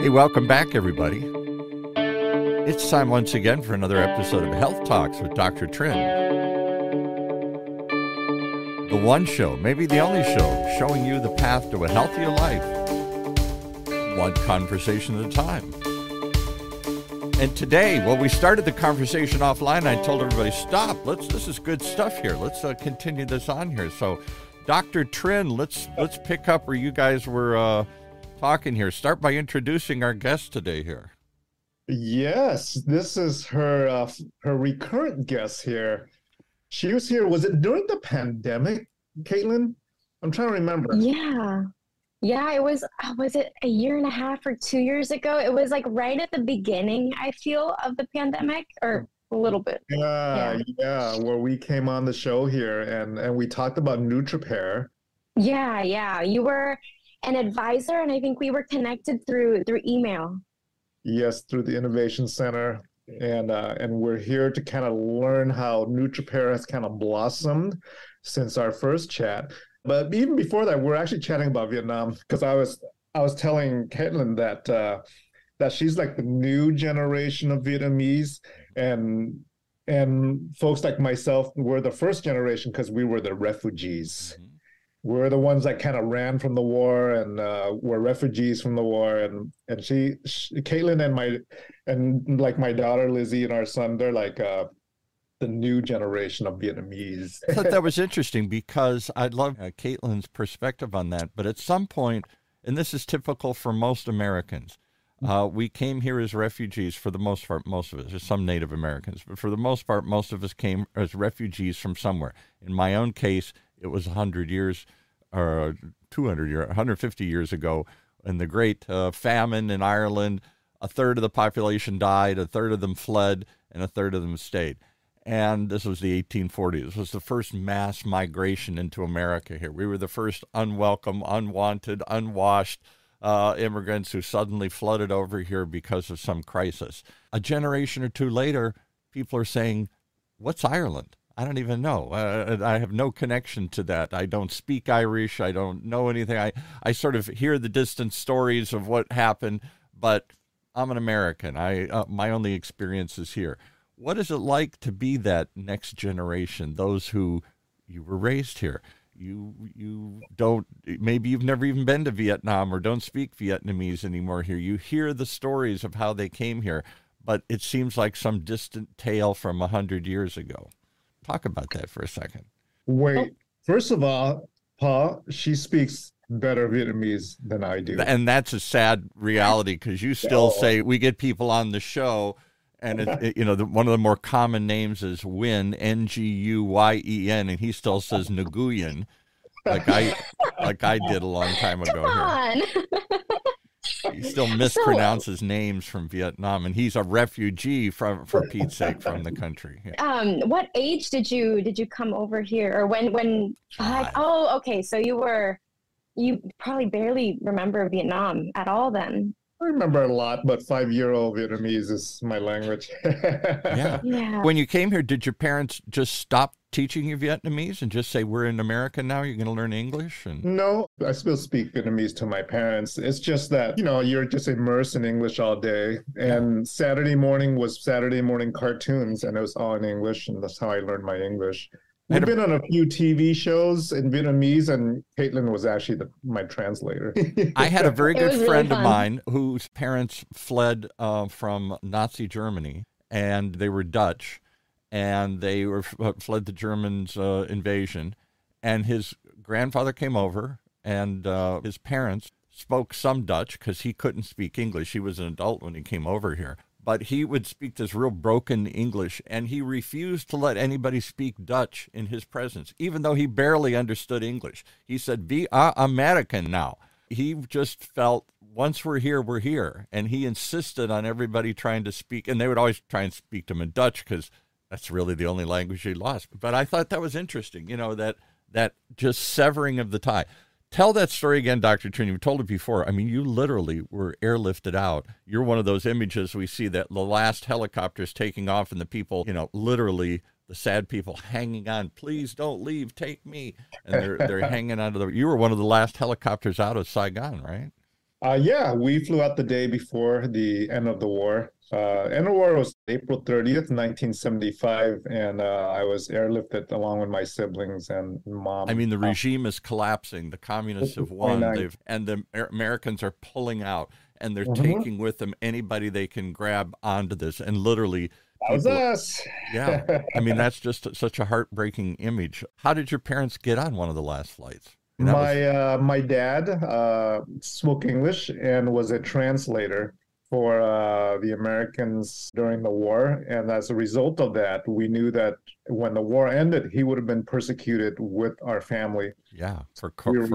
Hey, welcome back, everybody. It's time once again for another episode of Health Talks with Dr. Trin. The one show, maybe the only show, showing you the path to a healthier life, one conversation at a time. And today, well, we started the conversation offline. I told everybody, stop. This is good stuff here. Let's continue this on here. So, Dr. Trin, let's pick up where you guys were talking here. Start by introducing our guest today here. Yes, this is her recurrent guest here. She was here, was it during the pandemic, Caitlin? I'm trying to remember. Yeah, it was it a year and a half or 2 years ago? It was like right at the beginning, I feel, of the pandemic, or a little bit. Yeah, where we came on the show here and we talked about NutriPair. Yeah. You were an advisor, and I think we were connected through email. Yes, through the Innovation Center. And we're here to kind of learn how NutriPair has kind of blossomed since our first chat. But even before that, we're actually chatting about Vietnam, because I was telling Caitlin that she's like the new generation of Vietnamese, and folks like myself were the first generation because we were the refugees. Mm-hmm. We're the ones that kind of ran from the war and were refugees from the war. And she Caitlin and my daughter Lizzie and our son, they're like the new generation of Vietnamese. I thought that was interesting because I'd love Caitlin's perspective on that. But at some point, and this is typical for most Americans, we came here as refugees for the most part, most of us. There's some Native Americans, but for the most part, most of us came as refugees from somewhere. In my own case, it was 100 years or 200 years, 150 years ago in the great famine in Ireland. A third of the population died, a third of them fled, and a third of them stayed. And this was the 1840s. This was the first mass migration into America here. We were the first unwelcome, unwanted, unwashed immigrants who suddenly flooded over here because of some crisis. A generation or two later, people are saying, what's Ireland? I don't even know. I have no connection to that. I don't speak Irish. I don't know anything. I sort of hear the distant stories of what happened, but I'm an American. My only experience is here. What is it like to be that next generation, those who you were raised here? You don't, maybe you've never even been to Vietnam or don't speak Vietnamese anymore here. You hear the stories of how they came here, but it seems like some distant tale from 100 years ago. Talk about that for a second. Wait, first of all, Paul, she speaks better Vietnamese than I do. And that's a sad reality because you still say, we get people on the show, and one of the more common names is Nguyen, Nguyen, and he still says Nguyen, like I did a long time ago. Come on. He still mispronounces names from Vietnam, and he's a refugee for Pete's sake from the country. Yeah. What age did you come over here, or when? Okay, so you probably barely remember Vietnam at all then. I remember a lot, but 5-year-old Vietnamese is my language. Yeah. When you came here, did your parents just stop teaching you Vietnamese and just say, we're in America now, you're going to learn English? No, I still speak Vietnamese to my parents. It's just that, you're just immersed in English all day. And Saturday morning was Saturday morning cartoons, and it was all in English, and that's how I learned my English. We've been on a few TV shows in Vietnamese, and Caitlin was actually my translator. I had a very good friend of mine whose parents fled from Nazi Germany, and they were Dutch, and they fled the Germans' invasion. And his grandfather came over, and his parents spoke some Dutch because he couldn't speak English. He was an adult when he came over here. But he would speak this real broken English, and he refused to let anybody speak Dutch in his presence, even though he barely understood English. He said, "We are American now." He just felt, once we're here, and he insisted on everybody trying to speak, and they would always try and speak to him in Dutch because that's really the only language he lost. But I thought that was interesting, that just severing of the tie. Tell that story again, Dr. Trin. You've told it before. I mean, you literally were airlifted out. You're one of those images we see that the last helicopters taking off and the people, literally the sad people hanging on. Please don't leave. Take me. And they're hanging onto you were one of the last helicopters out of Saigon, right? Yeah, we flew out the day before the end of the war. End of the war was April 30th, 1975, and I was airlifted along with my siblings and mom. I mean, the regime is collapsing. The communists have won. And the Americans are pulling out, and they're taking with them anybody they can grab onto this. And literally, that was us. Yeah. I mean, that's just such a heartbreaking image. How did your parents get on one of the last flights? My dad spoke English and was a translator for the Americans during the war. And as a result of that, we knew that when the war ended, he would have been persecuted with our family. Yeah, for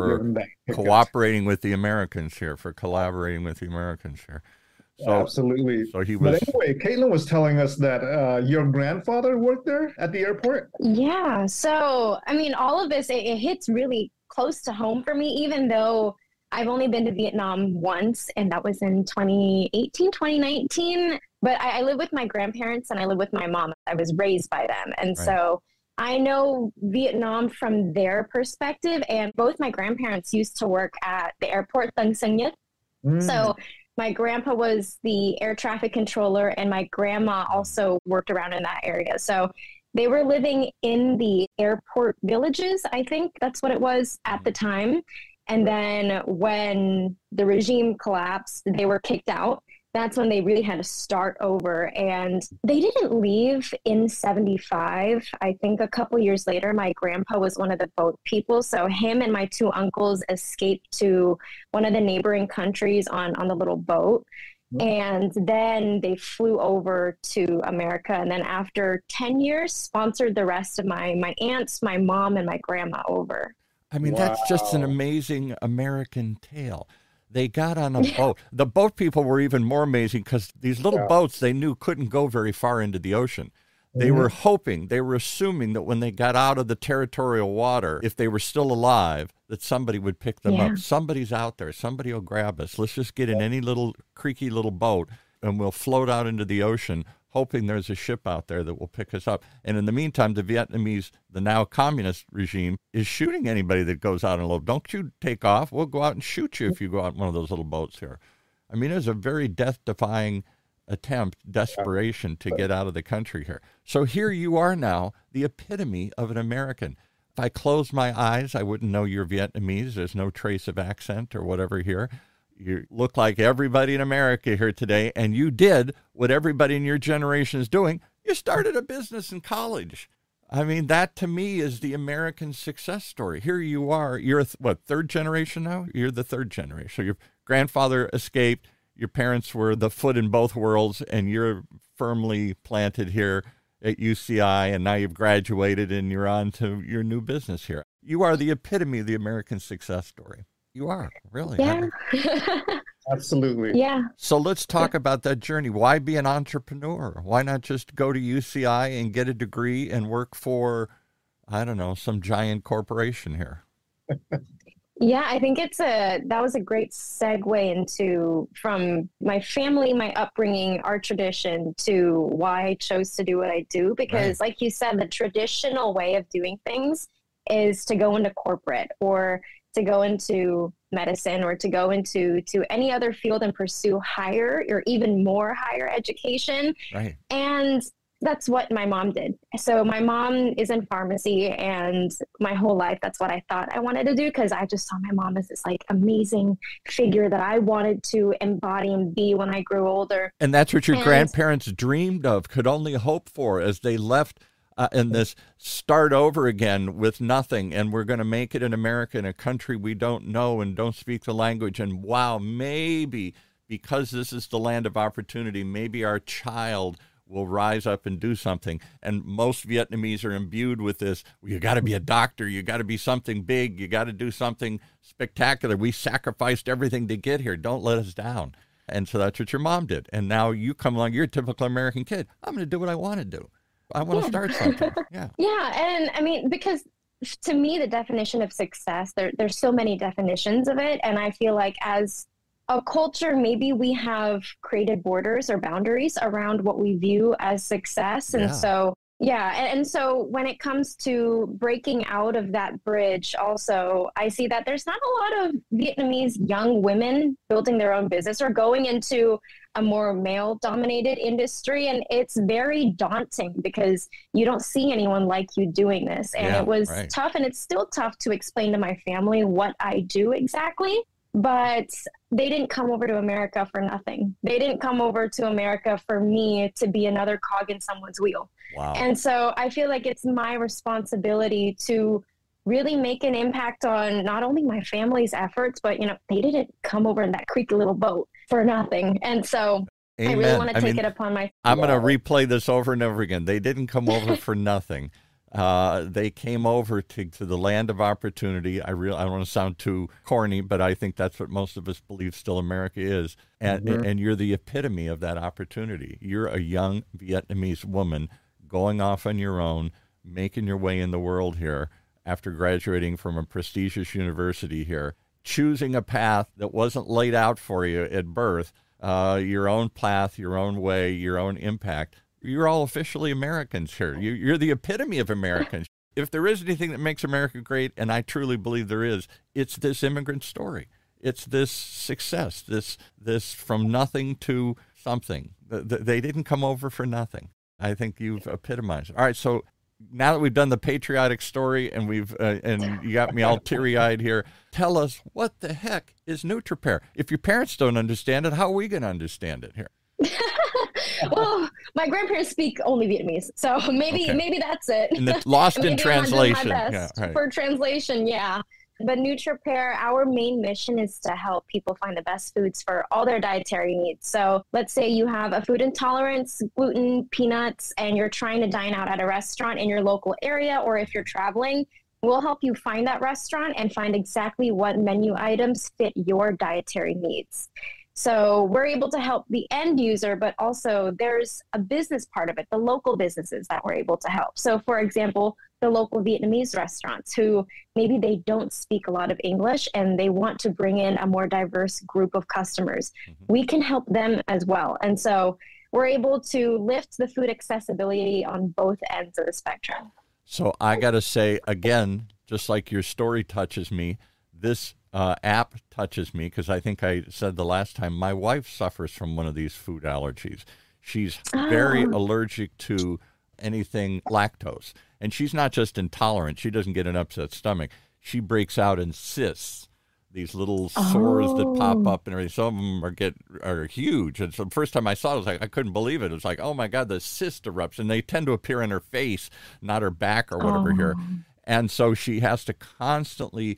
cooperating with the Americans here, for collaborating with the Americans here. So, absolutely. So he was. But anyway, Caitlin was telling us that your grandfather worked there at the airport. Yeah. So, I mean, all of this, it hits really close to home for me, even though I've only been to Vietnam once, and that was in 2018, 2019. But I live with my grandparents and I live with my mom. I was raised by them. And so I know Vietnam from their perspective. And both my grandparents used to work at the airport Tân Sơn Nhất. So my grandpa was the air traffic controller, and my grandma also worked around in that area. So they were living in the airport villages, I think that's what it was at the time. And then when the regime collapsed, they were kicked out. That's when they really had to start over. And they didn't leave in 75. I think a couple years later, my grandpa was one of the boat people. So him and my two uncles escaped to one of the neighboring countries on the little boat. And then they flew over to America. And then after 10 years, sponsored the rest of my aunts, my mom, and my grandma over. I mean, that's just an amazing American tale. They got on a boat. The boat people were even more amazing because these little boats they knew couldn't go very far into the ocean. They were hoping, they were assuming that when they got out of the territorial water, if they were still alive, that somebody would pick them up. Somebody's out there. Somebody will grab us. Let's just get in any little creaky little boat and we'll float out into the ocean, hoping there's a ship out there that will pick us up. And in the meantime, the Vietnamese, the now communist regime, is shooting anybody that goes out in a little. Don't you take off. We'll go out and shoot you if you go out in one of those little boats here. I mean, it was a very death-defying desperation to get out of the country here. So here you are now, the epitome of an American. If I closed my eyes, I wouldn't know you're Vietnamese. There's no trace of accent or whatever here. You look like everybody in America here today, and you did what everybody in your generation is doing. You started a business in college. I mean, that to me is the American success story. Here you are. You're, third generation now? You're the third generation. So your grandfather escaped. Your parents were the foot in both worlds, and you're firmly planted here at UCI, and now you've graduated, and you're on to your new business here. You are the epitome of the American success story. You are, really. Yeah. Absolutely. Yeah. So let's talk about that journey. Why be an entrepreneur? Why not just go to UCI and get a degree and work for, I don't know, some giant corporation here? Yeah, I think that was a great segue into from my family, my upbringing, our tradition to why I chose to do what I do. Because like you said, the traditional way of doing things is to go into corporate or to go into medicine or to go into any other field and pursue higher or even more higher education. Right. And that's what my mom did. So my mom is in pharmacy, and my whole life, that's what I thought I wanted to do, because I just saw my mom as this like amazing figure that I wanted to embody and be when I grew older. And that's what your grandparents dreamed of, could only hope for as they left in this start over again with nothing. And we're going to make it in America, in a country we don't know and don't speak the language. And wow, maybe because this is the land of opportunity, maybe our child will rise up and do something. And most Vietnamese are imbued with this. Well, you got to be a doctor. You got to be something big. You got to do something spectacular. We sacrificed everything to get here. Don't let us down. And so that's what your mom did. And now you come along. You're a typical American kid. I'm going to do what I want to do. I want to start something. Yeah. Yeah. And I mean, because to me, the definition of success, there's so many definitions of it. And I feel like as a culture, maybe we have created borders or boundaries around what we view as success. And so Yeah. And so when it comes to breaking out of that bridge, also, I see that there's not a lot of Vietnamese young women building their own business or going into a more male dominated industry. And it's very daunting because you don't see anyone like you doing this. And it was tough, and it's still tough to explain to my family what I do exactly. But they didn't come over to America for nothing. They didn't come over to America for me to be another cog in someone's wheel. Wow. And so I feel like it's my responsibility to really make an impact on not only my family's efforts, but, they didn't come over in that creaky little boat for nothing. And so Amen. I really want to take it upon myself. I'm going to replay this over and over again. They didn't come over for nothing. They came over to the land of opportunity. I don't want to sound too corny, but I think that's what most of us believe still America is. And you're the epitome of that opportunity. You're a young Vietnamese woman going off on your own, making your way in the world here after graduating from a prestigious university here, choosing a path that wasn't laid out for you at birth, your own path, your own way, your own impact. You're all officially Americans here. You're the epitome of Americans. If there is anything that makes America great, and I truly believe there is, it's this immigrant story. It's this success, this from nothing to something. They didn't come over for nothing. I think you've epitomized it. All right, so now that we've done the patriotic story and and you got me all teary-eyed here, tell us, what the heck is NutriPair? If your parents don't understand it, how are we going to understand it here? Well, my grandparents speak only Vietnamese, so maybe that's it. And it's lost in translation. For translation, yeah. But NutriPair, our main mission is to help people find the best foods for all their dietary needs. So let's say you have a food intolerance, gluten, peanuts, and you're trying to dine out at a restaurant in your local area, or if you're traveling, we'll help you find that restaurant and find exactly what menu items fit your dietary needs. So we're able to help the end user, but also there's a business part of it, the local businesses that we're able to help. So for example, the local Vietnamese restaurants who maybe they don't speak a lot of English and they want to bring in a more diverse group of customers. We can help them as well. And so we're able to lift the food accessibility on both ends of the spectrum. So I got to say, again, just like your story touches me, this app touches me because I think I said the last time, my wife suffers from one of these food allergies. She's very allergic to anything lactose. And she's not just intolerant. She doesn't get an upset stomach. She breaks out in cysts, these little sores that pop up and everything. Some of them are huge. And so the first time I saw it, I was like, I couldn't believe it. It was like, oh, my God, the cyst erupts. And they tend to appear in her face, not her back or whatever here. And so she has to constantly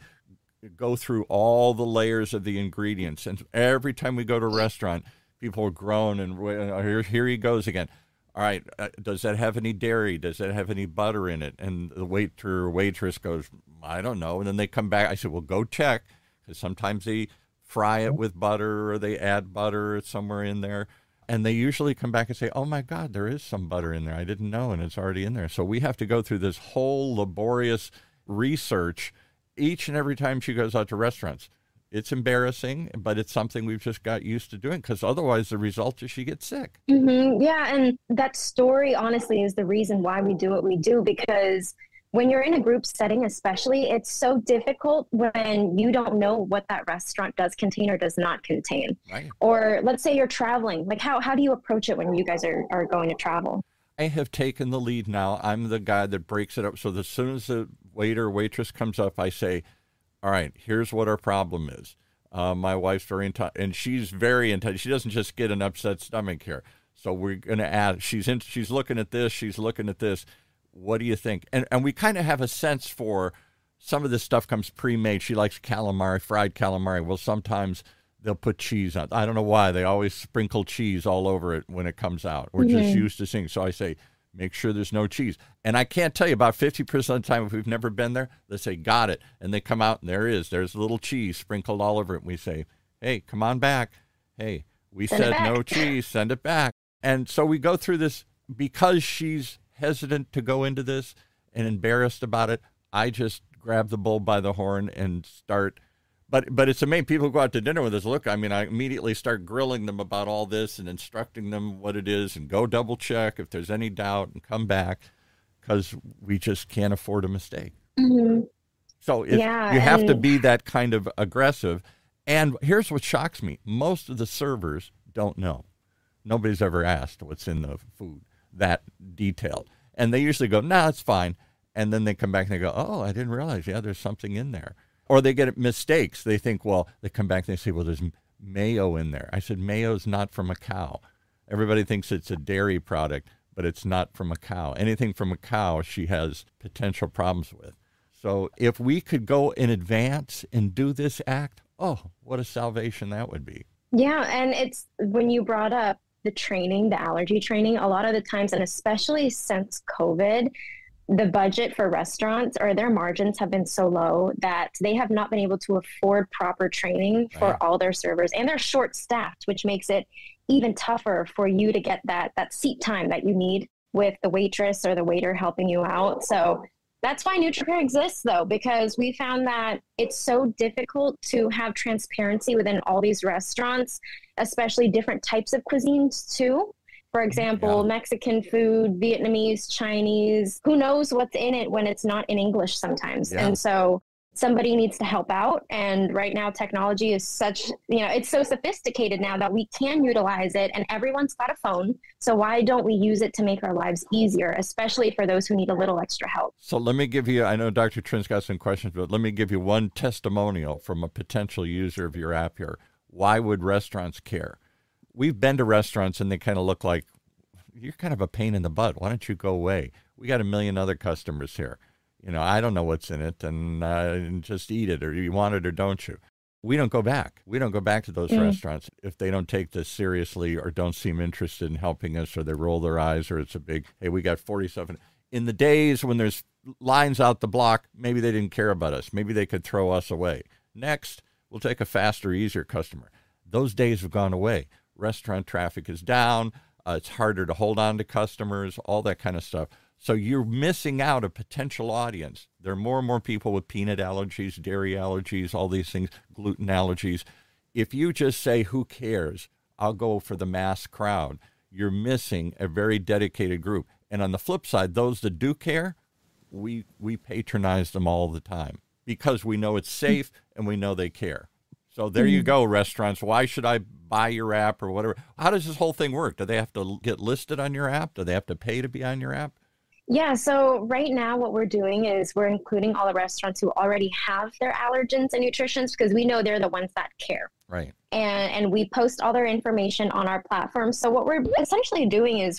go through all the layers of the ingredients. And every time we go to a restaurant, people groan and here he goes again. All right, does that have any dairy? Does that have any butter in it? And the waiter or waitress goes, I don't know. And then they come back. I said, well, go check, because sometimes they fry it with butter or they add butter somewhere in there. And they usually come back and say, oh, my God, there is some butter in there. I didn't know, and it's already in there. So we have to go through this whole laborious research each and every time she goes out to restaurants. It's embarrassing, but it's something we've just got used to doing, because otherwise the result is she gets sick. Yeah, and that story, honestly, is the reason why we do what we do, because when you're in a group setting especially, it's so difficult when you don't know what that restaurant does contain or does not contain. Right. Or let's say you're traveling. Like, how do you approach it when you guys are going to travel? I have taken the lead now. I'm the guy that breaks it up. So as soon as the waiter or waitress comes up, I say, all right, here's what our problem is. My wife's very intelligent, and she's very intelligent. She doesn't just get an upset stomach here. So we're going to add, she's looking at this, she's looking at this. What do you think? And we kind of have a sense for some of this stuff comes pre-made. She likes calamari, fried calamari. Well, sometimes they'll put cheese on. I don't know why. They always sprinkle cheese all over it when it comes out. We're just used to seeing. So I say, make sure there's no cheese. And I can't tell you, about 50% of the time, if we've never been there, they say, got it. And they come out, and there's a little cheese sprinkled all over it. And we say, hey, come on back. Hey, we said no cheese, send it back. And so we go through this. Because she's hesitant to go into this and embarrassed about it, I just grab the bull by the horn and start. But it's amazing. People go out to dinner with us. Look, I mean, I immediately start grilling them about all this and instructing them what it is, and go double check if there's any doubt and come back. because we just can't afford a mistake. Mm-hmm. So if you have to be that kind of aggressive. And here's what shocks me. Most of the servers don't know. Nobody's ever asked what's in the food that detailed. And they usually go, no, it's fine. And then they come back and they go, oh, I didn't realize, there's something in there. Or they get mistakes. They think, well, they come back and they say, well, there's mayo in there. I said, mayo's not from a cow. Everybody thinks it's a dairy product, but it's not from a cow. Anything from a cow, she has potential problems with. So if we could go in advance and do this act, oh, what a salvation that would be. Yeah, and it's when you brought up the training, the allergy training, a lot of the times, and especially since COVID, the budget for restaurants or their margins have been so low that they have not been able to afford proper training for all their servers, and they're short staffed, which makes it even tougher for you to get that seat time that you need with the waitress or the waiter helping you out. So that's why NutriPair exists, though, because we found that it's so difficult to have transparency within all these restaurants, especially different types of cuisines too. For example, Mexican food, Vietnamese, Chinese, who knows what's in it when it's not in English sometimes. Yeah. And so somebody needs to help out. And right now technology is such, it's so sophisticated now that we can utilize it, and everyone's got a phone. So why don't we use it to make our lives easier, especially for those who need a little extra help? So let me give you, I know Dr. Trin's got some questions, but let me give you one testimonial from a potential user of your app here. Why would restaurants care? We've been to restaurants and they kind of look like, you're kind of a pain in the butt. Why don't you go away? We got a million other customers here. I don't know what's in it, and just eat it, or you want it or don't you? We don't go back. We don't go back to those restaurants if they don't take this seriously or don't seem interested in helping us, or they roll their eyes, or it's a big, hey, we got 47. In the days when there's lines out the block, maybe they didn't care about us. Maybe they could throw us away. Next, we'll take a faster, easier customer. Those days have gone away. Restaurant traffic is down. It's harder to hold on to customers, all that kind of stuff. So you're missing out a potential audience. There are more and more people with peanut allergies, dairy allergies, all these things, gluten allergies. If you just say, who cares? I'll go for the mass crowd. You're missing a very dedicated group. And on the flip side, those that do care, we patronize them all the time because we know it's safe and we know they care. So there you go, restaurants. Why should I buy your app or whatever? How does this whole thing work? Do they have to get listed on your app? Do they have to pay to be on your app? Yeah, so right now what we're doing is we're including all the restaurants who already have their allergens and nutritions, because we know they're the ones that care. Right. And we post all their information on our platform. So what we're essentially doing is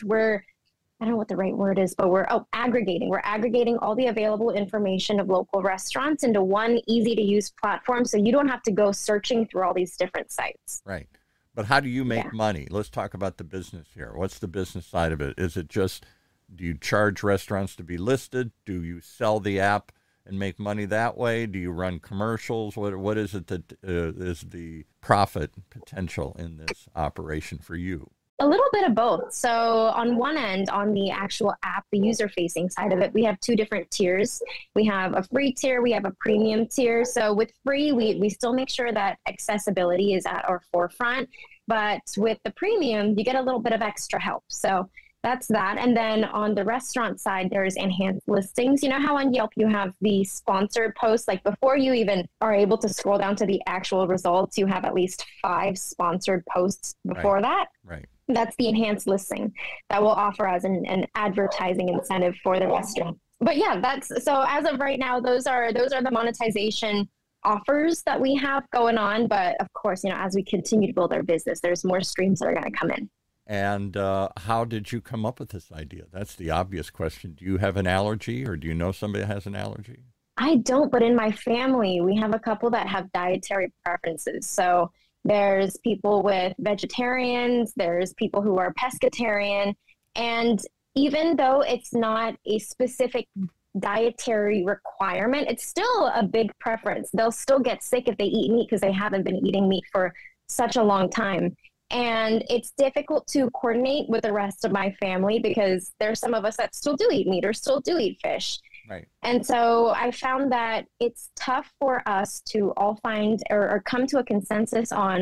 I don't know what the right word is, but we're aggregating. We're aggregating all the available information of local restaurants into one easy-to-use platform, so you don't have to go searching through all these different sites. Right. But how do you make money? Let's talk about the business here. What's the business side of it? Is it just, do you charge restaurants to be listed? Do you sell the app and make money that way? Do you run commercials? What is it that is the profit potential in this operation for you? A little bit of both. So on one end, on the actual app, the user-facing side of it, we have two different tiers. We have a free tier, we have a premium tier. So with free, we still make sure that accessibility is at our forefront. But with the premium, you get a little bit of extra help. So that's that. And then on the restaurant side, there's enhanced listings. You know how on Yelp you have the sponsored posts, like before you even are able to scroll down to the actual results, you have at least 5 sponsored posts before that. Right. That's the enhanced listing that will offer as an advertising incentive for the restaurant. But yeah, so as of right now, those are the monetization offers that we have going on. But of course, as we continue to build our business, there's more streams that are going to come in. And how did you come up with this idea? That's the obvious question. Do you have an allergy, or do you know somebody that has an allergy? I don't, but in my family, we have a couple that have dietary preferences. So there's people with vegetarians, there's people who are pescatarian. And even though it's not a specific dietary requirement, it's still a big preference. They'll still get sick if they eat meat because they haven't been eating meat for such a long time. And it's difficult to coordinate with the rest of my family because there's some of us that still do eat meat or still do eat fish. Right. And so I found that it's tough for us to all find or come to a consensus on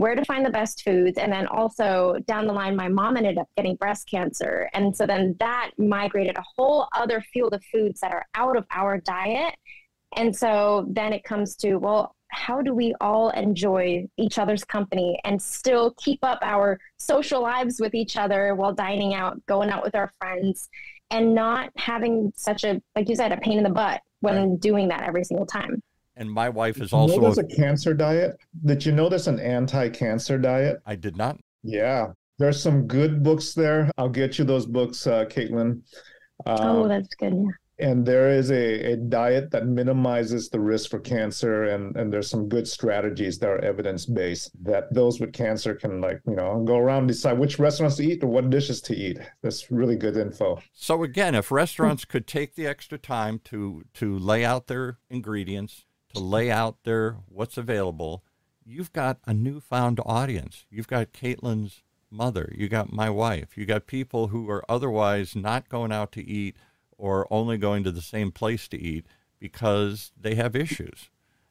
where to find the best foods. And then also down the line, my mom ended up getting breast cancer. And so then that migrated a whole other field of foods that are out of our diet. And so then it comes to, well, how do we all enjoy each other's company and still keep up our social lives with each other while dining out, going out with our friends, and not having such a, like you said, a pain in the butt when doing that every single time. And my wife is also... there's a cancer diet? Did you know there's an anti-cancer diet? I did not. Yeah. There's some good books there. I'll get you those books, Caitlin. That's good. Yeah. And there is a diet that minimizes the risk for cancer. And there's some good strategies that are evidence-based that those with cancer can, like, go around and decide which restaurants to eat or what dishes to eat. That's really good info. So again, if restaurants could take the extra time to lay out their ingredients, to lay out what's available, you've got a newfound audience. You've got Caitlin's mother. You got my wife. You got people who are otherwise not going out to eat or only going to the same place to eat because they have issues.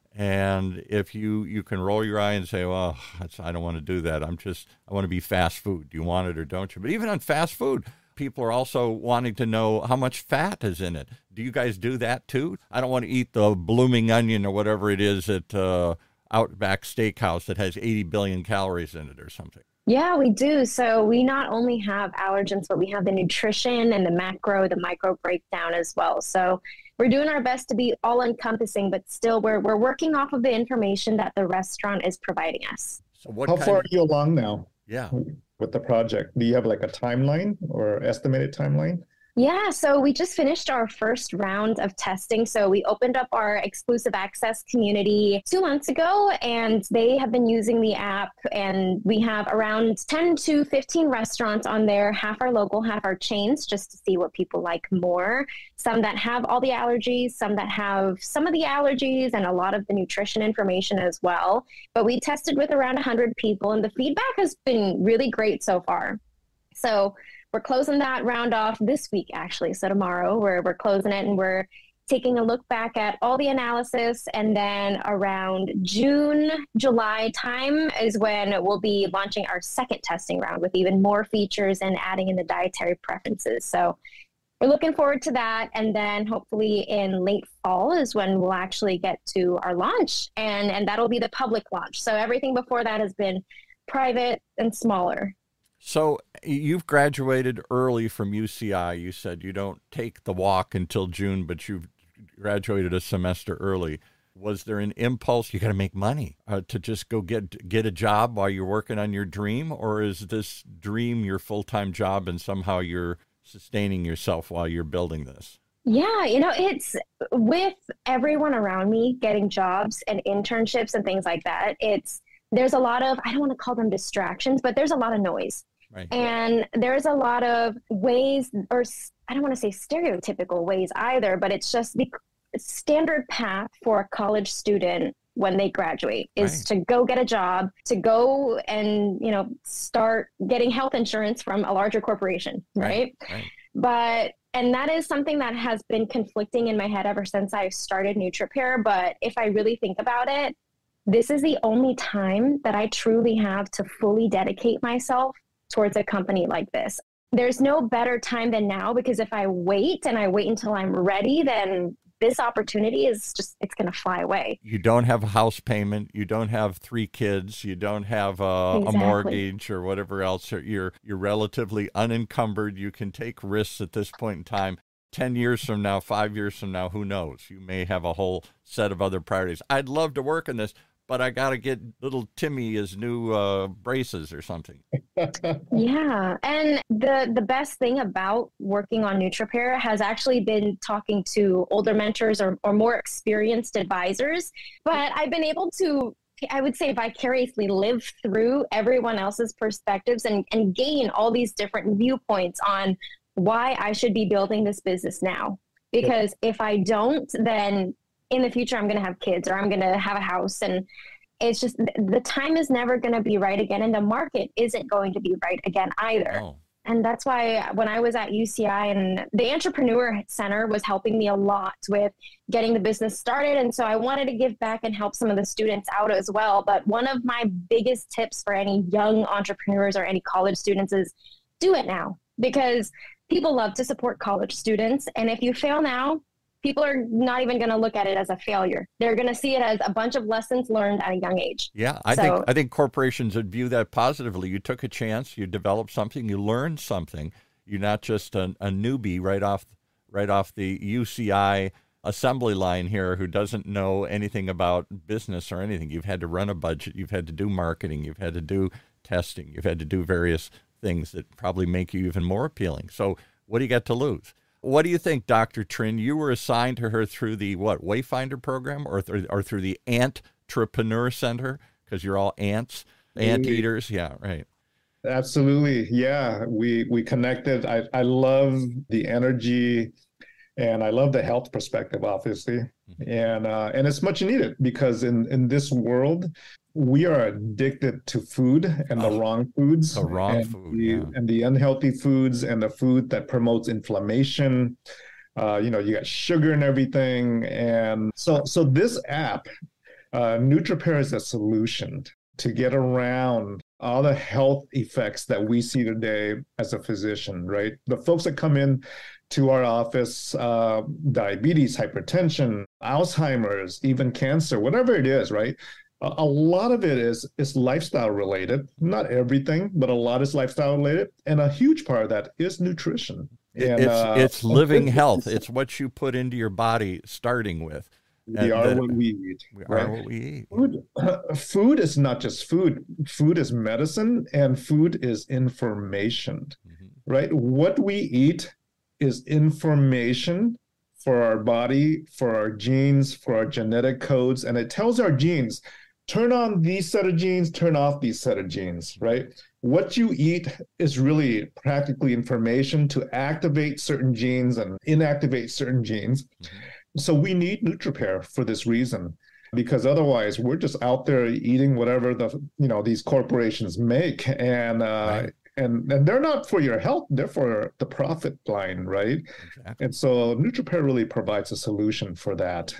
And if you can roll your eye and say, well, I don't want to do that. I want to be fast food. Do you want it or don't you? But even on fast food, people are also wanting to know how much fat is in it. Do you guys do that too? I don't want to eat the blooming onion or whatever it is at Outback Steakhouse that has 80 billion calories in it or something. Yeah, we do. So we not only have allergens, but we have the nutrition and the micro breakdown as well. So we're doing our best to be all encompassing, but still we're working off of the information that the restaurant is providing us. So how far are you along now? Yeah. With the project? Do you have like a timeline or estimated timeline? Yeah, so we just finished our first round of testing. So we opened up our exclusive access community 2 months ago, and they have been using the app. And we have around 10 to 15 restaurants on there, half our local, half our chains, just to see what people like more. Some that have all the allergies, some that have some of the allergies, and a lot of the nutrition information as well. But we tested with around 100 people, and the feedback has been really great so far. So we're closing that round off this week, actually. So tomorrow we're closing it, and we're taking a look back at all the analysis. And then around June, July time is when we'll be launching our second testing round with even more features and adding in the dietary preferences. So we're looking forward to that. And then hopefully in late fall is when we'll actually get to our launch, and that'll be the public launch. So everything before that has been private and smaller. So you've graduated early from UCI. You said you don't take the walk until June, but you've graduated a semester early. Was there an impulse, you got to make money, to just go get a job while you're working on your dream? Or is this dream your full-time job and somehow you're sustaining yourself while you're building this? Yeah, it's with everyone around me getting jobs and internships and things like that. There's a lot of, I don't want to call them distractions, but there's a lot of noise. Right. And there's a lot of ways, or I don't want to say stereotypical ways either, but it's just the standard path for a college student when they graduate is to go get a job, to go and, start getting health insurance from a larger corporation, right? And that is something that has been conflicting in my head ever since I started NutriPair. But if I really think about it, this is the only time that I truly have to fully dedicate myself towards a company like this. There's no better time than now, because if I wait until I'm ready, then this opportunity is it's going to fly away. You don't have a house payment. You don't have 3 kids. You don't have a mortgage or whatever else. You're relatively unencumbered. You can take risks at this point in time. 10 years from now, 5 years from now, who knows? You may have a whole set of other priorities. I'd love to work in this, but I got to get little Timmy his new braces or something. Yeah. And the best thing about working on NutriPair has actually been talking to older mentors or more experienced advisors. But I've been able to, I would say, vicariously live through everyone else's perspectives and gain all these different viewpoints on why I should be building this business now. Because if I don't, then in the future, I'm going to have kids or I'm going to have a house. And it's just the time is never going to be right again. And the market isn't going to be right again either. Oh. And that's why when I was at UCI, and the Entrepreneur Center was helping me a lot with getting the business started. And so I wanted to give back and help some of the students out as well. But one of my biggest tips for any young entrepreneurs or any college students is do it now, because people love to support college students. And if you fail now, people are not even going to look at it as a failure. They're going to see it as a bunch of lessons learned at a young age. Yeah, I think corporations would view that positively. You took a chance, you developed something, you learned something. You're not just a newbie right off the UCI assembly line here who doesn't know anything about business or anything. You've had to run a budget, you've had to do marketing, you've had to do testing, you've had to do various things that probably make you even more appealing. So what do you got to lose? What do you think, Dr. Trinh? You were assigned to her through the Wayfinder program or through the Entrepreneur Center, because you're all ants, anteaters. Yeah, right. Absolutely. Yeah, we connected. I love the energy, and I love the health perspective, obviously. Mm-hmm. And it's much needed, because in this world, we are addicted to food and the wrong foods. The wrong food. And the unhealthy foods and the food that promotes inflammation. You got sugar and everything. And so this app, NutriPair, is a solution to get around all the health effects that we see today as a physician, right? The folks that come in to our office, diabetes, hypertension, Alzheimer's, even cancer, whatever it is, right? A lot of it is lifestyle related. Not everything, but a lot is lifestyle related. And a huge part of that is nutrition. And, it's living health. It's what you put into your body starting with. We are what we eat. We are what we eat. Food is not just food. Food is medicine, and food is information, right? What we eat is information for our body, for our genes, for our genetic codes. And it tells our genes, turn on these set of genes, turn off these set of genes, right? What you eat is really practically information to activate certain genes and inactivate certain genes. So we need NutriPair for this reason, because otherwise we're just out there eating whatever these corporations make, and right. and they're not for your health, they're for the profit line, right? Exactly. And so NutriPair really provides a solution for that.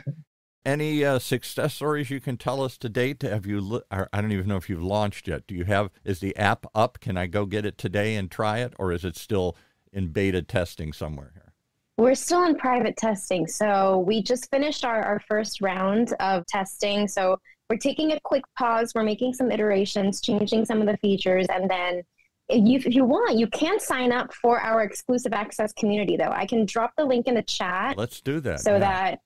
Any success stories you can tell us to date? Have you? I don't even know if you've launched yet. Is the app up? Can I go get it today and try it, or is it still in beta testing somewhere here? We're still in private testing. So we just finished our first round of testing. So we're taking a quick pause. We're making some iterations, changing some of the features. And then if you want, you can sign up for our exclusive access community, though. I can drop the link in the chat. Let's do that. So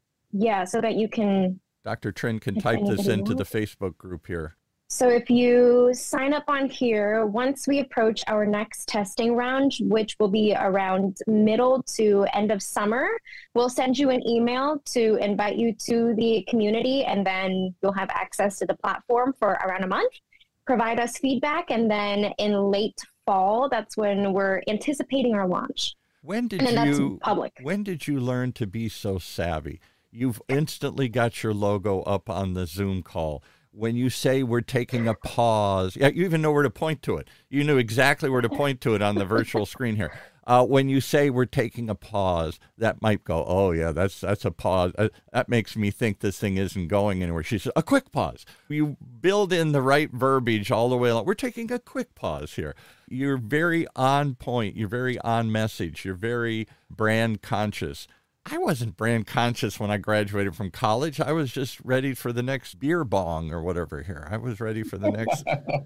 that you can... Dr. Trinh can type this into the Facebook group here. So if you sign up on here, once we approach our next testing round, which will be around middle to end of summer, we'll send you an email to invite you to the community, and then you'll have access to the platform for around a month. Provide us feedback, and then in late fall, that's when we're anticipating our launch. When did you learn to be so savvy? You've instantly got your logo up on the Zoom call. When you say we're taking a pause, you even know where to point to it. You knew exactly where to point to it on the virtual screen here. When you say we're taking a pause, that might go, oh, yeah, that's a pause. That makes me think this thing isn't going anywhere. She said, a quick pause. You build in the right verbiage all the way along. We're taking a quick pause here. You're very on point. You're very on message. You're very brand conscious. I wasn't brand conscious when I graduated from college. I was just ready for the next beer bong or whatever here. I was ready for the next.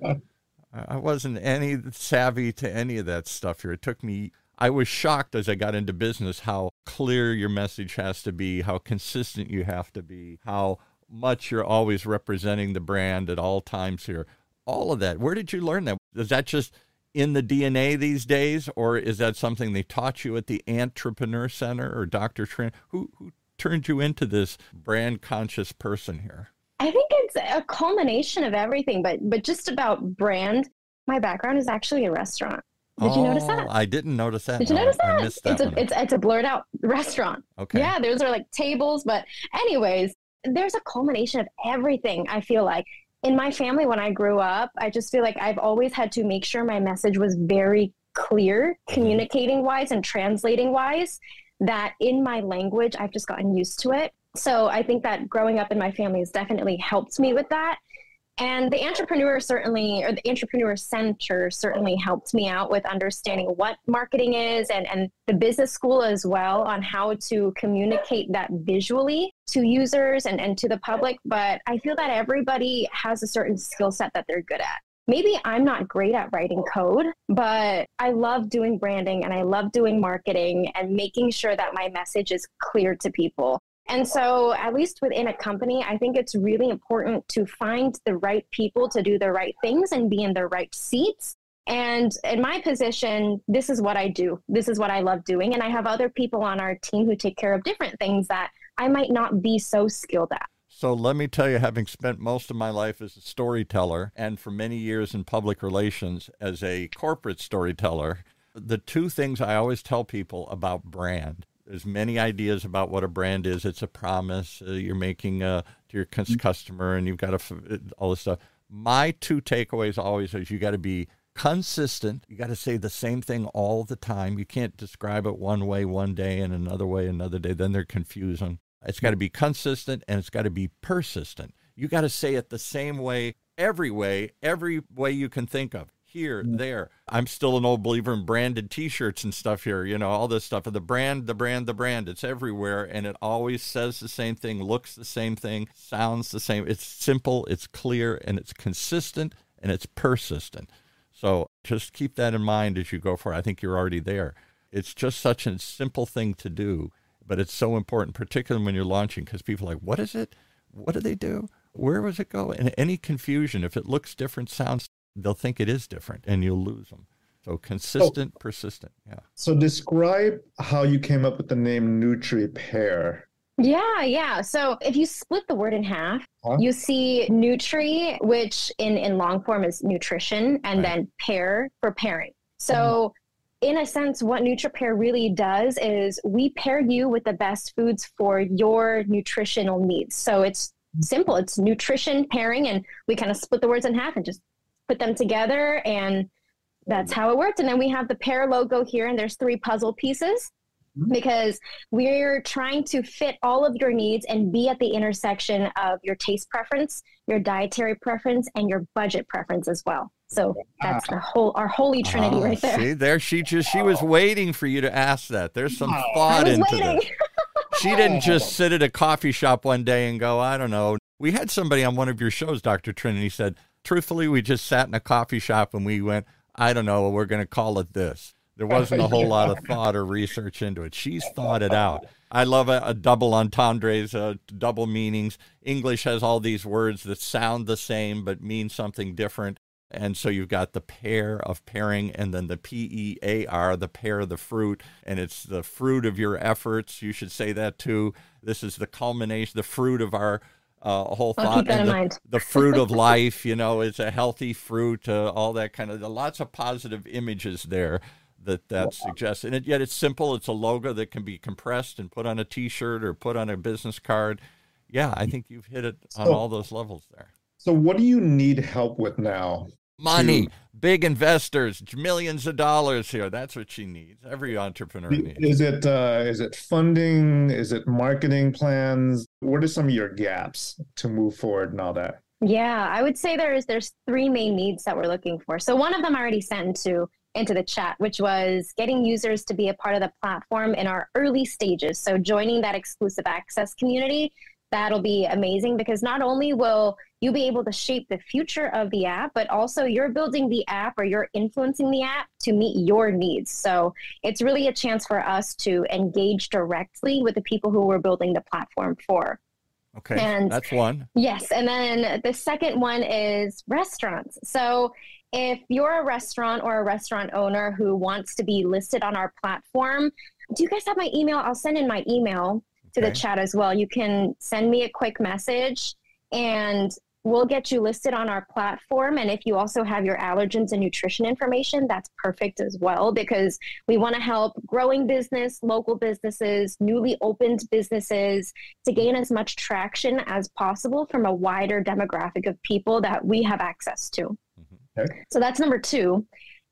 I wasn't any savvy to any of that stuff here. It took me. I was shocked as I got into business how clear your message has to be, how consistent you have to be, how much you're always representing the brand at all times here. All of that. Where did you learn that? Is that just in the DNA these days, or is that something they taught you at the Entrepreneur Center, or Dr. Trinh? Who turned you into this brand conscious person here? I think it's a culmination of everything, but just about brand. My background is actually a restaurant. Did you notice that? I didn't notice that. Did you notice that? I missed that. It's a blurred out restaurant. Okay. Yeah, those are like tables. But anyways, there's a culmination of everything, I feel like. In my family, when I grew up, I just feel like I've always had to make sure my message was very clear communicating wise and translating wise that in my language, I've just gotten used to it. So I think that growing up in my family has definitely helped me with that. And the Entrepreneur Center certainly helped me out with understanding what marketing is, and the business school as well on how to communicate that visually to users and to the public. But I feel that everybody has a certain skill set that they're good at. Maybe I'm not great at writing code, but I love doing branding and I love doing marketing and making sure that my message is clear to people. And so at least within a company, I think it's really important to find the right people to do the right things and be in the right seats. And in my position, this is what I do. This is what I love doing. And I have other people on our team who take care of different things that I might not be so skilled at. So let me tell you, having spent most of my life as a storyteller and for many years in public relations as a corporate storyteller, the two things I always tell people about brand. There's many ideas about what a brand is. It's a promise you're making to your customer, and you've got all this stuff. My two takeaways always is you got to be consistent. You got to say the same thing all the time. You can't describe it one way one day and another way another day. Then they're confusing. It's got to be consistent, and it's got to be persistent. You got to say it the same way, every way you can think of. Here, there. I'm still an old believer in branded T-shirts and stuff here, all this stuff. The brand. It's everywhere, and it always says the same thing, looks the same thing, sounds the same. It's simple, it's clear, and it's consistent, and it's persistent. So just keep that in mind as you go for it. I think you're already there. It's just such a simple thing to do, but it's so important, particularly when you're launching, because people are like, what is it? What do they do? Where does it go? And any confusion, if it looks different, sounds, they'll think it is different, and you'll lose them. So consistent, persistent. Yeah. So describe how you came up with the name NutriPair. Yeah. So if you split the word in half, you see Nutri, which in long form is nutrition, and then pair for pairing. So in a sense, what NutriPair really does is we pair you with the best foods for your nutritional needs. So it's simple. It's nutrition pairing, and we kind of split the words in half and just put them together, and that's how it worked. And then we have the pair logo here, and there's 3 puzzle pieces because we're trying to fit all of your needs and be at the intersection of your taste preference, your dietary preference, and your budget preference as well. So that's our holy trinity right there. See, there she was waiting for you to ask that. There's some thought into this. She didn't just sit at a coffee shop one day and go, I don't know. We had somebody on one of your shows, Dr. Trinity, said, truthfully, we just sat in a coffee shop and we went, I don't know, we're going to call it this. There wasn't a whole lot of thought or research into it. She's thought it out. I love a double entendres, double meanings. English has all these words that sound the same but mean something different. And so you've got the pair of pairing, and then the PEAR, the pair of the fruit, and it's the fruit of your efforts. You should say that too. This is the culmination, the fruit of our whole thought. I'll keep that in mind. The fruit of life, it's a healthy fruit, all that kind of, lots of positive images there that suggests. And yet it's simple. It's a logo that can be compressed and put on a T-shirt or put on a business card. Yeah, I think you've hit it on all those levels there. So what do you need help with now? Money, big investors, millions of dollars here. That's what she needs. Every entrepreneur needs. Is it funding? Is it marketing plans? What are some of your gaps to move forward and all that? Yeah, I would say there's 3 main needs that we're looking for. So one of them I already sent into the chat, which was getting users to be a part of the platform in our early stages. So joining that exclusive access community, that'll be amazing, because not only will you be able to shape the future of the app, but also you're building the app or you're influencing the app to meet your needs. So it's really a chance for us to engage directly with the people who we're building the platform for. Okay, and that's one. Yes, and then the second one is restaurants. So if you're a restaurant or a restaurant owner who wants to be listed on our platform, do you guys have my email? I'll send in my email to the chat as well. You can send me a quick message and we'll get you listed on our platform. And if you also have your allergens and nutrition information, that's perfect as well, because we want to help growing business, local businesses, newly opened businesses to gain as much traction as possible from a wider demographic of people that we have access to. Okay. So that's number 2.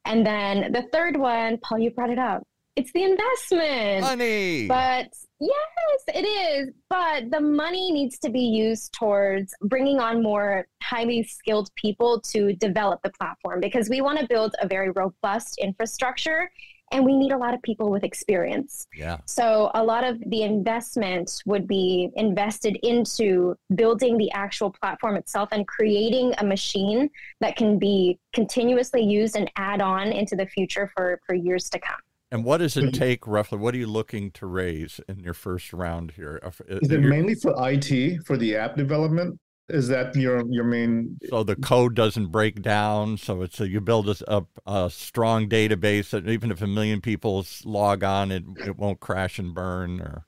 And then the third one, Paul, you brought it up. It's the investment. Money. But yes, it is. But the money needs to be used towards bringing on more highly skilled people to develop the platform, because we want to build a very robust infrastructure and we need a lot of people with experience. Yeah. So a lot of the investment would be invested into building the actual platform itself and creating a machine that can be continuously used and add on into the future for years to come. And what does it take roughly? What are you looking to raise in your first round here? Is it mainly for IT, for the app development? Is that your main? So the code doesn't break down. So it's you build a strong database that even if 1 million people log on, it won't crash and burn. Or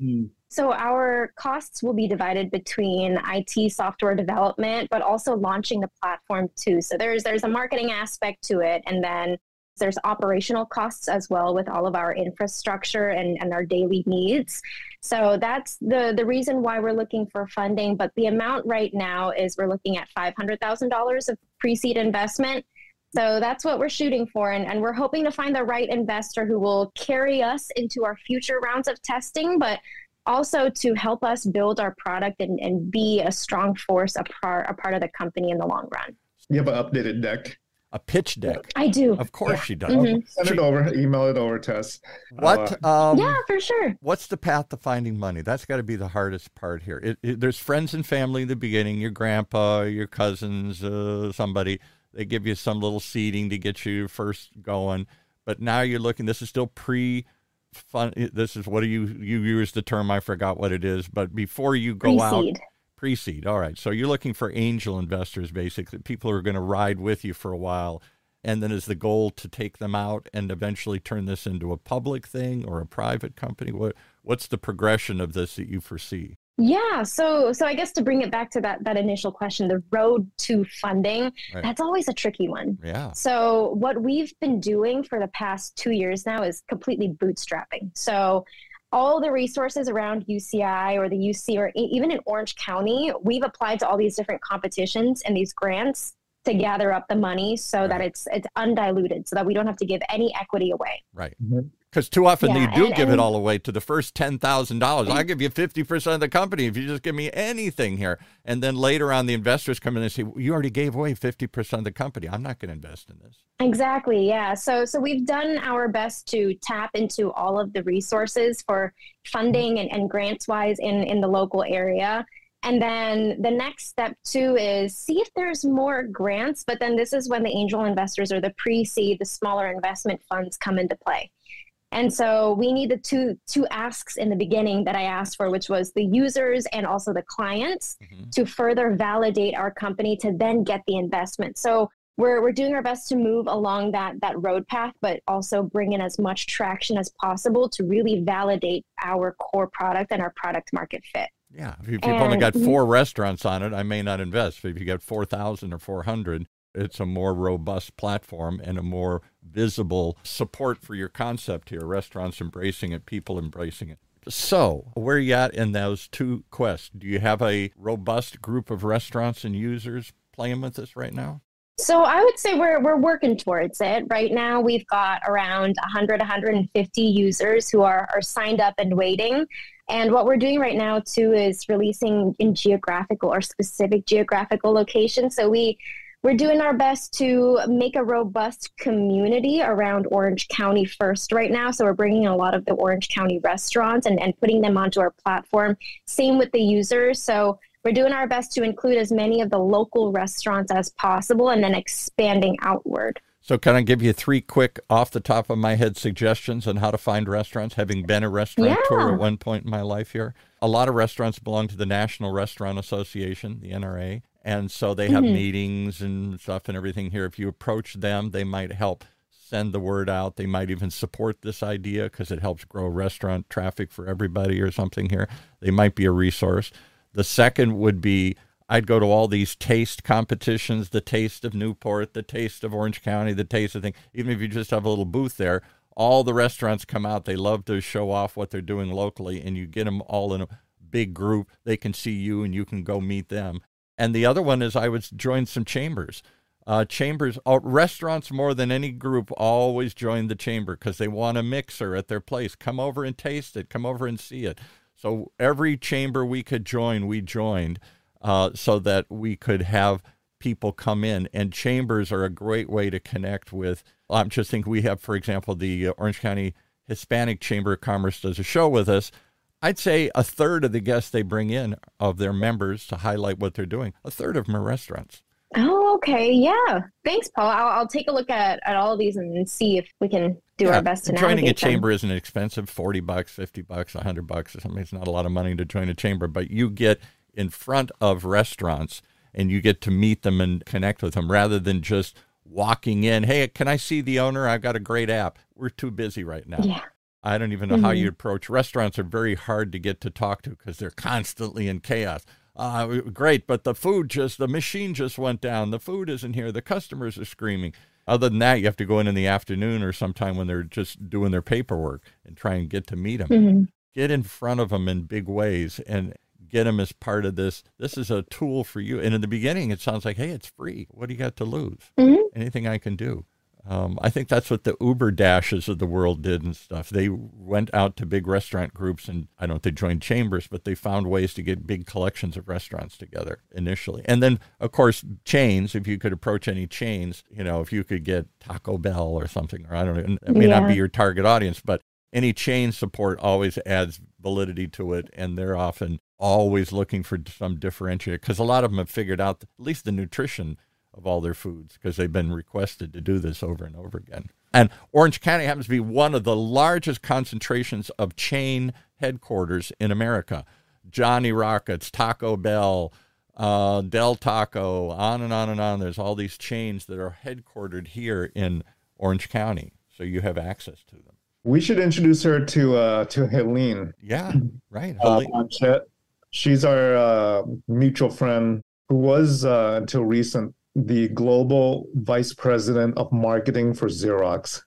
So our costs will be divided between IT software development, but also launching the platform too. So there's a marketing aspect to it, and then there's operational costs as well with all of our infrastructure and our daily needs. So that's the reason why we're looking for funding. But the amount right now is we're looking at $500,000 of pre-seed investment. So that's what we're shooting for. And we're hoping to find the right investor who will carry us into our future rounds of testing, but also to help us build our product and be a strong force, a part of the company in the long run. You have an updated deck? a pitch deck. I do. Of course she does. Mm-hmm. Send it over, email it over to us. What? Yeah, for sure. What's the path to finding money? That's got to be the hardest part here. There's friends and family in the beginning, your grandpa, your cousins, somebody. They give you some little seeding to get you first going. But now you're looking, this is still pre-fund. This is, what do you use the term? I forgot what it is. But before you go Pre-seed. out. Pre-seed. All right. So you're looking for angel investors, basically, people who are going to ride with you for a while. And then is the goal to take them out and eventually turn this into a public thing or a private company? What's the progression of this that you foresee? Yeah. So I guess to bring it back to that initial question, the road to funding, Right. That's always a tricky one. Yeah. So what we've been doing for the past 2 years now is completely bootstrapping. So all the resources around UCI or the UC or even in Orange County, we've applied to all these different competitions and these grants to gather up the money so Right. that it's undiluted, so that we don't have to give any equity away. Right. Mhm. Because too often Yeah, you do and- give it and- all away to the first $10,000. I'll give you 50% of the company if you just give me anything here. And then later on, the investors come in and say, well, you already gave away 50% of the company. I'm not going to invest in this. Exactly. Yeah. So we've done our best to tap into all of the resources for funding and grants wise in the local area. And then the next step too is see if there's more grants, but then this is when the angel investors or the pre-seed, the smaller investment funds come into play. And so we need the two asks in the beginning that I asked for, which was the users and also the clients Mhm. to further validate our company to then get the investment. So we're doing our best to move along that road path, but also bring in as much traction as possible to really validate our core product and our product market fit. Yeah. If you've only got 4 restaurants on it, I may not invest. But if you get 4,000 or 400, it's a more robust platform and a more visible support for your concept here. Restaurants embracing it, people embracing it. So where are you at in those 2 quests? Do you have a robust group of restaurants and users playing with this right now? So I would say we're working towards it. Right now, we've got around 100, 150 users who are signed up and waiting. And what we're doing right now, too, is releasing in geographical or specific geographical locations. So we're doing our best to make a robust community around Orange County first right now. So we're bringing a lot of the Orange County restaurants and putting them onto our platform. Same with the users. So we're doing our best to include as many of the local restaurants as possible and then expanding outward. So can I give you 3 quick off the top of my head suggestions on how to find restaurants, having been a restaurateur Yeah. at one point in my life here? A lot of restaurants belong to the National Restaurant Association, the NRA, and so they have meetings and stuff and everything here. If you approach them, they might help send the word out. They might even support this idea because it helps grow restaurant traffic for everybody or something here. They might be a resource. The second would be I'd go to all these taste competitions, the Taste of Newport, the Taste of Orange County, the Taste of thing. Even if you just have a little booth there, all the restaurants come out. They love to show off what they're doing locally, and you get them all in a big group. They can see you, and you can go meet them. And the other one is I would join some chambers. Chambers, restaurants more than any group always join the chamber because they want a mixer at their place. Come over and taste it. Come over and see it. So every chamber we could join, we joined so that we could have people come in. And chambers are a great way to connect with. I'm just thinking we have, for example, the Orange County Hispanic Chamber of Commerce does a show with us. I'd say a third of the guests they bring in of their members to highlight what they're doing, a third of them are restaurants. Oh, okay. Yeah. Thanks, Paul. I'll take a look at all of these and see if we can do our best to navigate joining a them. chamber isn't expensive, $40, $50, $100 or something. It's not a lot of money to join a chamber, but you get in front of restaurants and you get to meet them and connect with them rather than just walking in. Hey, can I see the owner? I've got a great app. We're too busy right now. Yeah. I don't even know how you approach. Restaurants are very hard to get to talk to because they're constantly in chaos. Great, but the machine just went down. The food isn't here. The customers are screaming. Other than that, you have to go in the afternoon or sometime when they're just doing their paperwork and try and get to meet them. Mm-hmm. Get in front of them in big ways and get them as part of this. This is a tool for you. And in the beginning, it sounds like, hey, it's free. What do you got to lose? Mm-hmm. Anything I can do. I think that's what the Uber Dashes of the world did and stuff. They went out to big restaurant groups, and I don't know if they joined chambers, but they found ways to get big collections of restaurants together initially. And then, of course, chains, if you could approach any chains, if you could get Taco Bell or something, or I don't know, it may not be your target audience, but any chain support always adds validity to it, and they're often always looking for some differentiator because a lot of them have figured out at least the nutrition of all their foods because they've been requested to do this over and over again. And Orange County happens to be one of the largest concentrations of chain headquarters in America. Johnny Rockets, Taco Bell, Del Taco, on and on and on. There's all these chains that are headquartered here in Orange County, so you have access to them. We should introduce her to Helene. Yeah, right. Helene. She's our mutual friend who was, until recent, the global vice president of marketing for Xerox.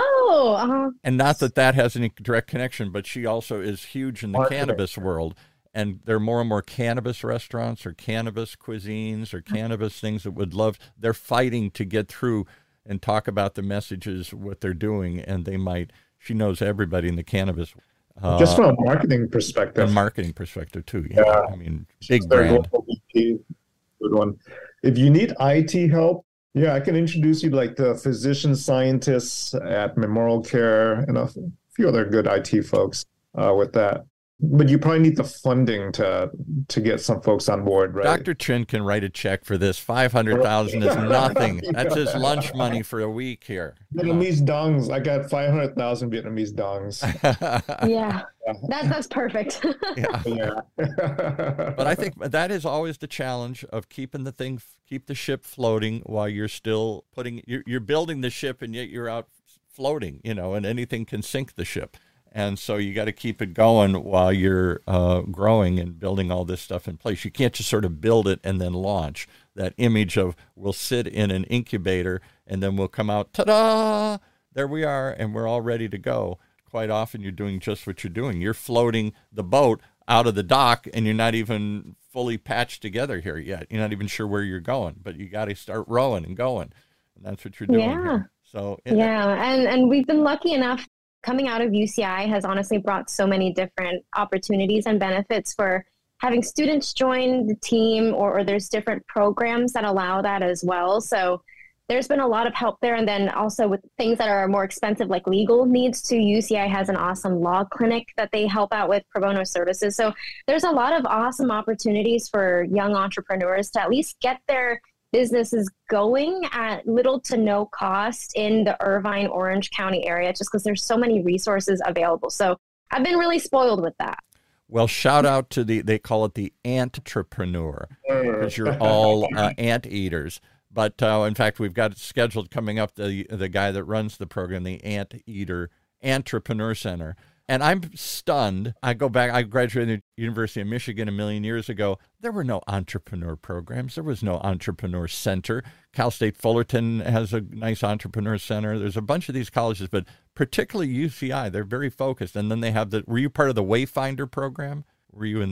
Oh, and not that has any direct connection, but she also is huge in the cannabis world. And there are more and more cannabis restaurants or cannabis cuisines or cannabis things that would love. They're fighting to get through and talk about the messages, what they're doing, and she knows everybody in the cannabis. Just from a marketing perspective. A marketing perspective too. Yeah. I mean, big brand. Good one. If you need IT help, I can introduce you to the physician scientists at Memorial Care and a few other good IT folks with that. But you probably need the funding to get some folks on board, right? Dr. Chin can write a check for this. $500,000 is nothing. That's his lunch money for a week here. Vietnamese dongs. I got 500,000 Vietnamese dongs. Yeah, that's perfect. Yeah. But I think that is always the challenge of keep the ship floating while you're still you're building the ship and yet you're out floating, and anything can sink the ship. And so you got to keep it going while you're growing and building all this stuff in place. You can't just sort of build it and then launch. That image of we'll sit in an incubator and then we'll come out, ta-da, there we are, and we're all ready to go. Quite often you're doing just what you're doing. You're floating the boat out of the dock and you're not even fully patched together here yet. You're not even sure where you're going, but you got to start rowing and going. And that's what you're doing here. So, and we've been lucky enough. Coming out of UCI has honestly brought so many different opportunities and benefits for having students join the team, or there's different programs that allow that as well. So there's been a lot of help there. And then also with things that are more expensive, like legal needs too, UCI has an awesome law clinic that they help out with pro bono services. So there's a lot of awesome opportunities for young entrepreneurs to at least get their businesses going at little to no cost in the Irvine, Orange County area, just because there's so many resources available. So I've been really spoiled with that. Well, shout out to they call it the Antrepreneur, because you're all ant eaters. But in fact, we've got it scheduled coming up, the guy that runs the program, the Ant Eater Entrepreneur Center. And I'm stunned. I go back, I graduated the University of Michigan a million years ago. There were no entrepreneur programs. There was no entrepreneur center. Cal State Fullerton has a nice entrepreneur center. There's a bunch of these colleges, but particularly UCI, they're very focused. And then they have were you part of the Wayfinder program? Were you in that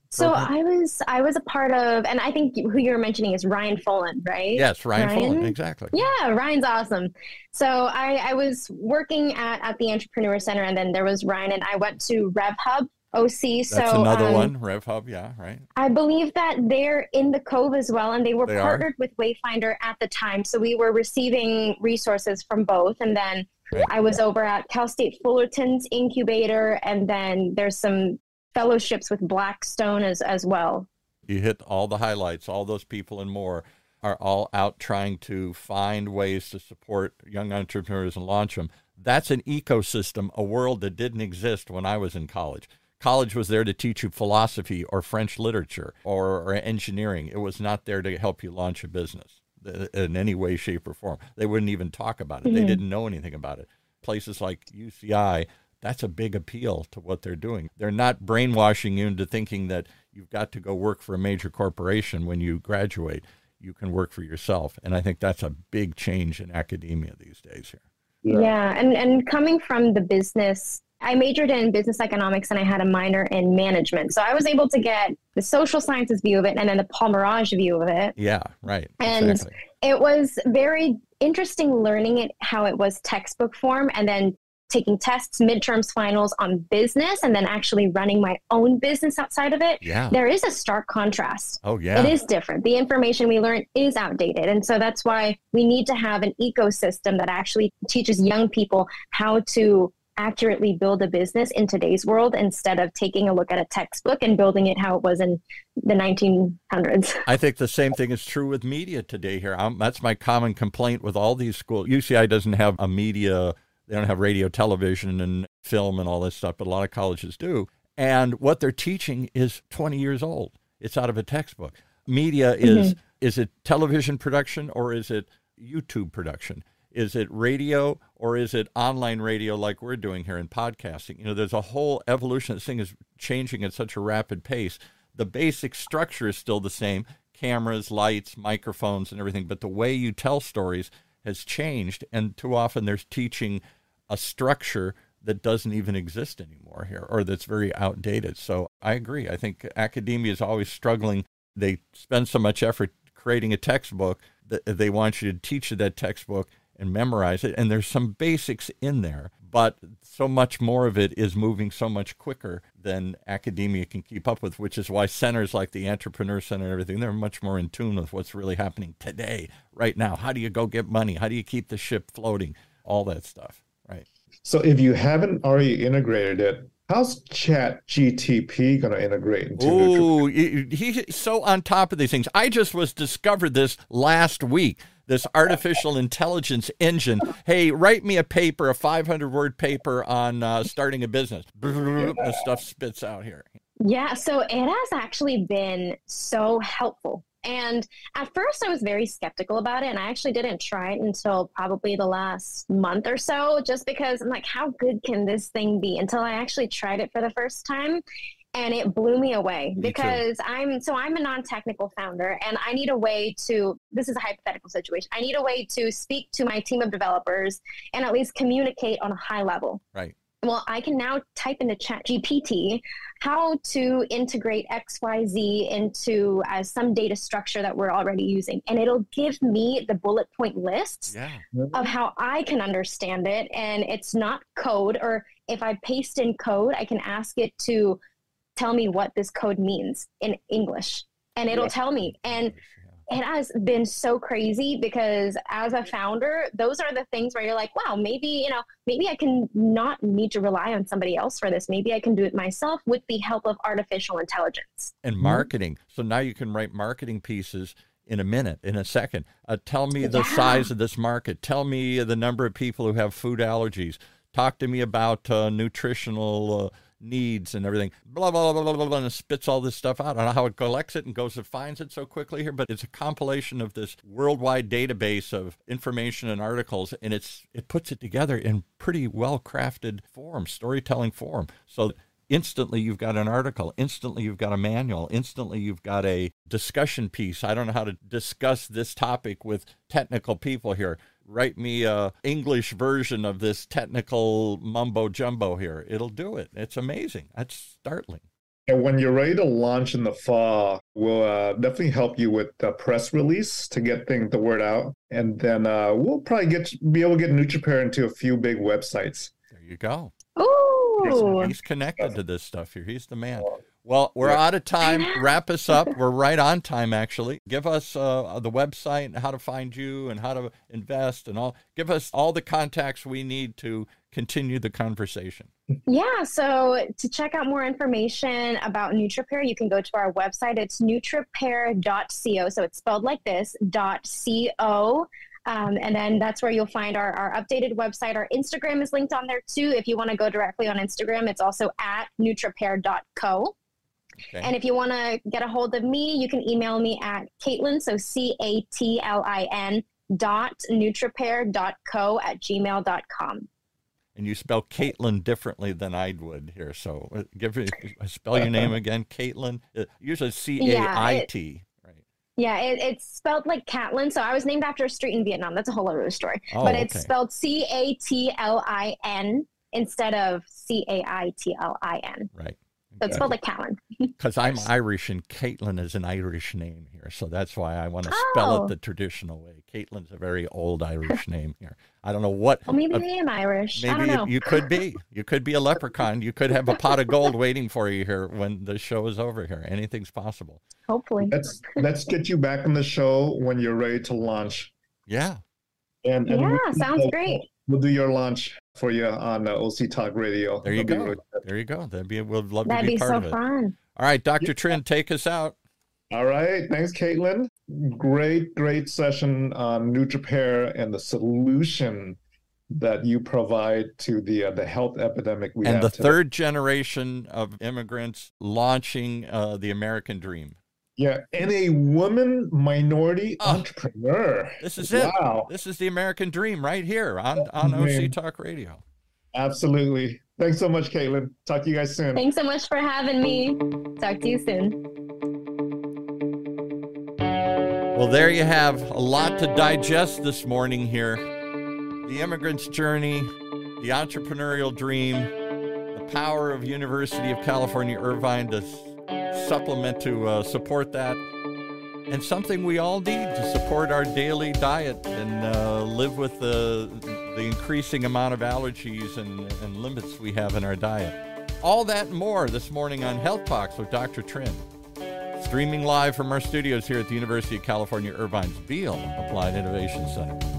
So I was a part of, and I think who you're mentioning is Ryan Folan, right? Yes, Ryan Folan, exactly. Yeah, Ryan's awesome. So I was working at the Entrepreneur Center, and then there was Ryan, and I went to RevHub OC. That's another one, RevHub, yeah, right. I believe that they're in the Cove as well, and they were partnered with Wayfinder at the time. So we were receiving resources from both, and then I was over at Cal State Fullerton's incubator, and then there's some fellowships with Blackstone as well. You hit all the highlights. All those people and more are all out trying to find ways to support young entrepreneurs and launch them. That's an ecosystem, a world that didn't exist when I was in college. College was there to teach you philosophy or French literature or engineering. It was not there to help you launch a business in any way, shape, or form. They wouldn't even talk about it. Mm-hmm. They didn't know anything about it. Places like UCI, that's a big appeal to what they're doing. They're not brainwashing you into thinking that you've got to go work for a major corporation when you graduate. You can work for yourself. And I think that's a big change in academia these days here. Yeah. And coming from the business, I majored in business economics and I had a minor in management. So I was able to get the social sciences view of it and then the Paul Mirage view of it. Yeah, right. And exactly. It was very interesting learning it, how it was textbook form, and then taking tests, midterms, finals on business, and then actually running my own business outside of it. Yeah. There is a stark contrast. Oh, yeah. It is different. The information we learn is outdated. And so that's why we need to have an ecosystem that actually teaches young people how to accurately build a business in today's world instead of taking a look at a textbook and building it how it was in the 1900s. I think the same thing is true with media today here. That's my common complaint with all these schools. UCI doesn't have a media, they don't have radio, television, and film and all this stuff, but a lot of colleges do. And what they're teaching is 20 years old. It's out of a textbook. Media is it television production or is it YouTube production? Is it radio or is it online radio like we're doing here in podcasting? You know, there's a whole evolution. This thing is changing at such a rapid pace. The basic structure is still the same, cameras, lights, microphones, and everything, but the way you tell stories has changed, and too often there's teaching a structure that doesn't even exist anymore here, or that's very outdated. So I agree. I think academia is always struggling. They spend so much effort creating a textbook that they want you to teach that textbook and memorize it. And there's some basics in there, but so much more of it is moving so much quicker than academia can keep up with, which is why centers like the Entrepreneur Center and everything, they're much more in tune with what's really happening today, right now. How do you go get money? How do you keep the ship floating? All that stuff, right? So if you haven't already integrated it, how's ChatGTP going to integrate into Ooh, he's so on top of these things. I just discovered this last week, this artificial intelligence engine. Hey, write me a paper, a 500-word paper on starting a business. The stuff spits out here. Yeah, so it has actually been so helpful. And at first I was very skeptical about it, and I actually didn't try it until probably the last month or so, just because I'm like, how good can this thing be? Until I actually tried it for the first time, and it blew me away because I'm a non-technical founder, and I need a way to, this is a hypothetical situation, I need a way to speak to my team of developers and at least communicate on a high level. Right. Well, I can now type into ChatGPT how to integrate XYZ into some data structure that we're already using. And it'll give me the bullet point lists of how I can understand it. And it's not code, or if I paste in code, I can ask it to tell me what this code means in English. And it'll tell me. And it has been so crazy because as a founder, those are the things where you're like, wow, maybe I can not need to rely on somebody else for this. Maybe I can do it myself with the help of artificial intelligence. And marketing. So now you can write marketing pieces in a minute, in a second. Tell me the size of this market. Tell me the number of people who have food allergies. Talk to me about nutritional needs and everything, blah, blah, blah, blah, blah, blah, and it spits all this stuff out. I don't know how it collects it and goes and finds it so quickly here, but it's a compilation of this worldwide database of information and articles, and it puts it together in pretty well-crafted form, storytelling form. So instantly you've got an article, instantly you've got a manual, instantly you've got a discussion piece. I don't know how to discuss this topic with technical people here. Write me a English version of this technical mumbo jumbo here. It'll do it. It's amazing. That's startling. And when you're ready to launch in the fall, we'll definitely help you with the press release to get the word out. And then we'll probably be able to get NutriPair into a few big websites. There you go. Ooh. He's connected to this stuff here. He's the man. Well, we're out of time. Wrap us up. We're right on time, actually. Give us the website and how to find you and how to invest and all. Give us all the contacts we need to continue the conversation. Yeah, so to check out more information about NutriPair, you can go to our website. It's nutripair.co. So it's spelled like this, .co. And then that's where you'll find our updated website. Our Instagram is linked on there too. If you want to go directly on Instagram, it's also at nutripair.co. Okay. And if you want to get a hold of me, you can email me at Caitlin, so CATLIN .nutripair.co@gmail.com. And you spell Caitlin differently than I would here. So spell your name again, Caitlin. Usually C-A-I-T. Yeah, it's spelled like Catlin. So I was named after a street in Vietnam. That's a whole other story. But it's spelled CATLIN instead of CAITLIN. Right. So it's spelled like Catlin. Because I'm Irish and Caitlin is an Irish name here. So that's why I want to spell it the traditional way. Caitlin's a very old Irish name here. I don't know what. Well, maybe I am Irish. Maybe I don't know. You could be. You could be a leprechaun. You could have a pot of gold waiting for you here when the show is over here. Anything's possible. Hopefully. Let's get you back on the show when you're ready to launch. Yeah. And sounds great. We'll do your launch for you on OC Talk Radio. There you go. There you go. We'd love to be part of it. That'd be so fun. All right, Dr. Trinh, take us out. All right. Thanks, Caitlin. Great session on NutriPair and the solution that you provide to the health epidemic we have and the today. Third generation of immigrants launching the American dream. Yeah, and a woman minority entrepreneur. This is it. Wow. This is the American dream right here on OC Talk Radio. Absolutely. Thanks so much, Caitlin. Talk to you guys soon. Thanks so much for having me. Talk to you soon. Well, there you have a lot to digest this morning here. The immigrant's journey, the entrepreneurial dream, the power of University of California, Irvine to supplement to support that, and something we all need to support our daily diet and live with the increasing amount of allergies and limits we have in our diet. All that and more this morning on Health Talks with Dr. Trinh. Streaming live from our studios here at the University of California, Irvine's Beall Applied Innovation Center.